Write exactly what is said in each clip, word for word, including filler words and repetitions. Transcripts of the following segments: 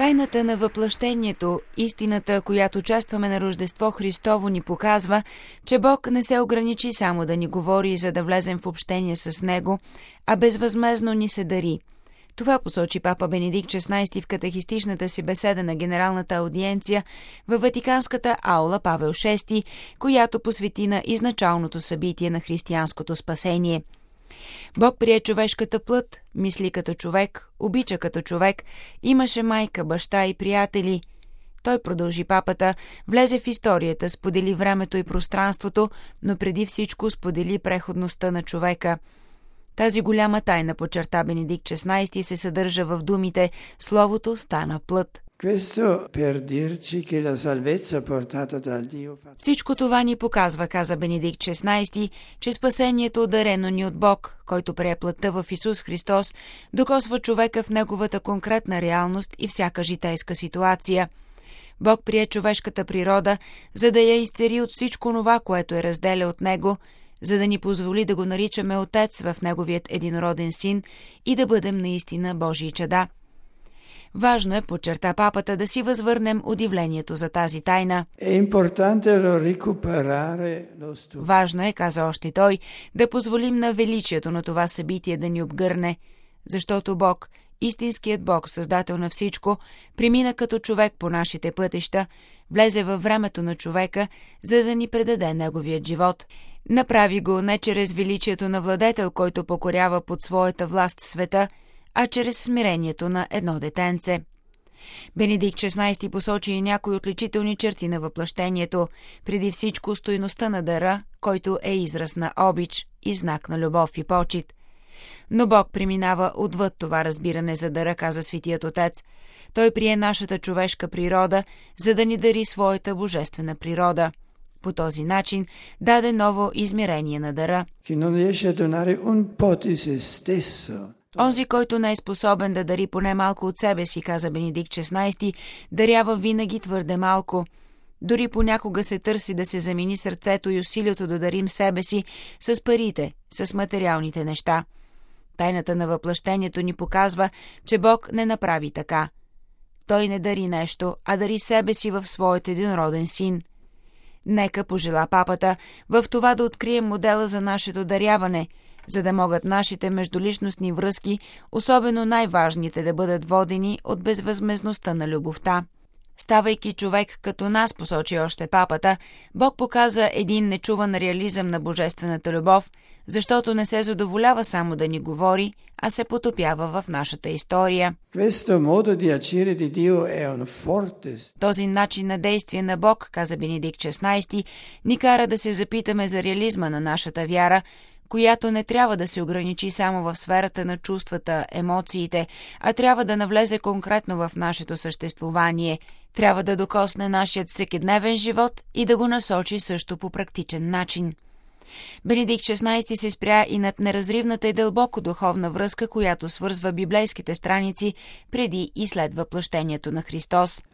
Тайната на въплъщението, истината, която честваме на Рождество Христово, ни показва, че Бог не се ограничи само да ни говори, за да влезем в общение с Него, а безвъзмездно ни се дари. Това посочи папа Бенедикт шестнайсти в катехистичната си беседа на Генералната аудиенция във Ватиканската аула Павел шести, която посвети на изначалното събитие на християнското спасение. Бог прие човешката плът, мисли като човек, обича като човек, имаше майка, баща и приятели. Той, продължи папата, влезе в историята, сподели времето и пространството, но преди всичко сподели преходността на човека. Тази голяма тайна, подчерта Бенедикт шестнайсти, се съдържа в думите «Словото стана плът». Всичко това ни показва, каза Бенедикт шестнайсти, че спасението, дарено ни от Бог, който прие плътта в Исус Христос, докосва човека в неговата конкретна реалност и всяка житейска ситуация. Бог прие човешката природа, за да я изцери от всичко това, което е разделя от Него, за да ни позволи да го наричаме Отец в Неговият единороден Син и да бъдем наистина Божии чада. Важно е, подчерта папата, да си възвърнем удивлението за тази тайна. Важно е, каза още той, да позволим на величието на това събитие да ни обгърне, защото Бог, истинският Бог, създател на всичко, премина като човек по нашите пътища, влезе във времето на човека, за да ни предаде неговият живот. Направи го не чрез величието на владетел, който покорява под своята власт света, а чрез смирението на едно детенце. Бенедикт шестнайсти посочи и някои отличителни черти на въплъщението, преди всичко стойността на дара, който е израз на обич и знак на любов и почит. Но Бог преминава отвъд това разбиране за дара, каза Светият Отец. Той прие нашата човешка природа, за да ни дари своята божествена природа. По този начин даде ново измерение на дара. Онзи, който не е способен да дари поне малко от себе си, каза Бенедикт шестнайсти, дарява винаги твърде малко. Дори понякога се търси да се замени сърцето и усилието да дарим себе си с парите, с материалните неща. Тайната на въплъщението ни показва, че Бог не направи така. Той не дари нещо, а дари себе си в своят единороден Син. Нека, пожела папата, в това да открием модела за нашето даряване, за да могат нашите междуличностни връзки, особено най-важните, да бъдат водени от безвъзмездността на любовта. Ставайки човек като нас, посочи още папата, Бог показа един нечуван реализъм на божествената любов, защото не се задоволява само да ни говори, а се потопява в нашата история. Този начин на действие на Бог, каза Бенедикт шестнайсти, ни кара да се запитаме за реализма на нашата вяра, която не трябва да се ограничи само в сферата на чувствата, емоциите, а трябва да навлезе конкретно в нашето съществувание, трябва да докосне нашият всекидневен живот и да го насочи също по практичен начин. Бенедикт шестнайсти се спря и над неразривната и дълбоко духовна връзка, която свързва библейските страници преди и след въплъщението на Христос.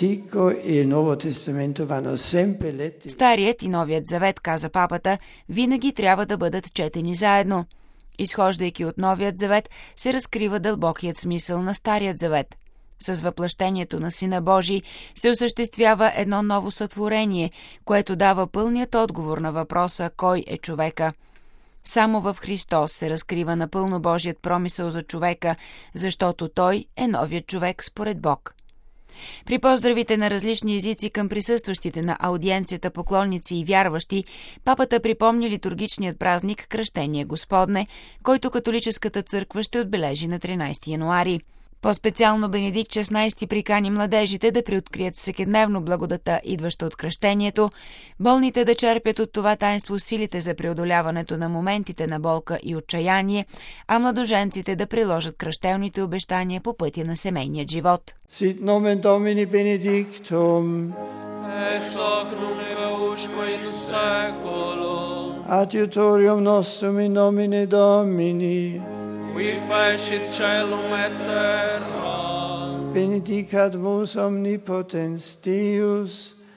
Старият и Новият завет, каза папата, винаги трябва да бъдат четени заедно. Изхождайки от Новият завет, се разкрива дълбокият смисъл на Старият завет. С въплъщението на Сина Божий се осъществява едно ново сътворение, което дава пълният отговор на въпроса «Кой е човека?». Само в Христос се разкрива напълно Божият промисъл за човека, защото Той е новият човек според Бог. При поздравите на различни езици към присъстващите на аудиенцията поклонници и вярващи, папата припомни литургичният празник Кръщение Господне, който католическата църква ще отбележи на тринайсети януари. По-специално Бенедикт шестнайсти прикани младежите да преоткрият всекидневно благодата, идваща от кръщението, болните да черпят от това таинство силите за преодоляването на моментите на болка и отчаяние, а младоженците да приложат кръщелните обещания по пътя на семейния живот. Sit nomen Domini benedictum, ex hoc nunc usque in seculum, adiutorium nostrum in nomine Domini, qui fecit caelum et terra. Benedicat vos omnipotens Deus,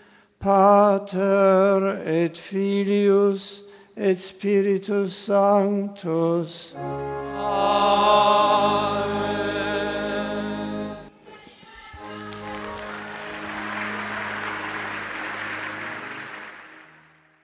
Pater et Filius et Spiritus Sanctus.